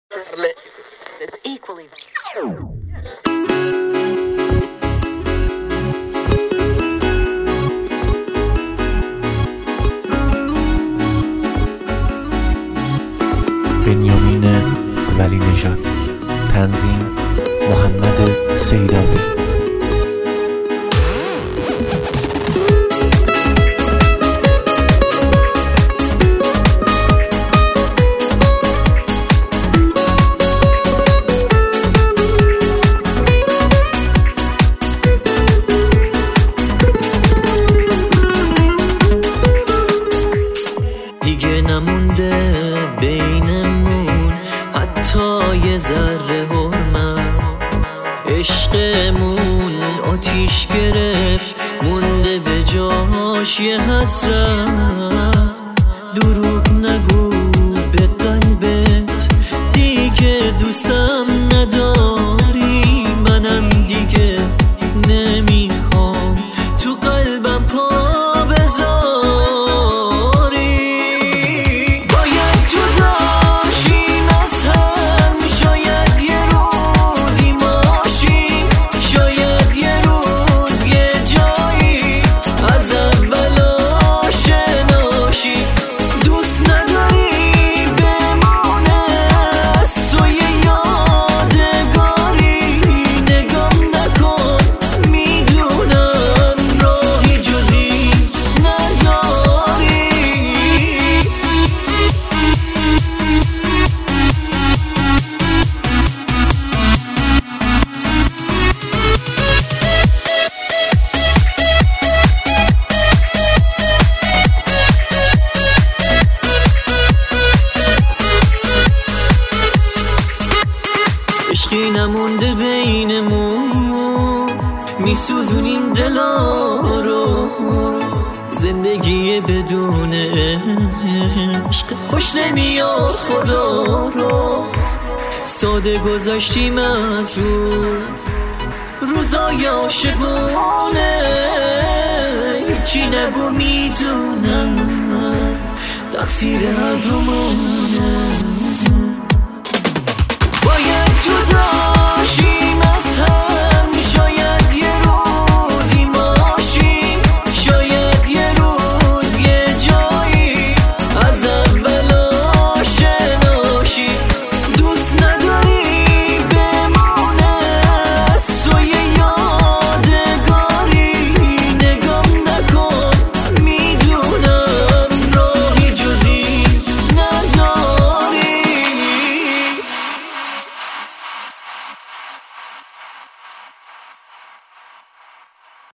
It's equally بنیامین ولی نژاد، تنظیم محمد سیدازی. دیگه نمونده بینمون حتی یه ذره حرمت، عشقمون آتیش گرفت مونده به جاش یه حسرت. دروغ نگو به قلبت دیگه دوستم نداری، منم دیگه نمیخوام تو قلبم پا بذاری. عشقی نمونده بینمون، میسوزونیم دلا رو. زندگی بدون عشق خوش نمیاد خدا رو. ساده گذاشتیم از اون روزای عاشقونه، هیچی نگو میدونم تقصیر هر دومونه.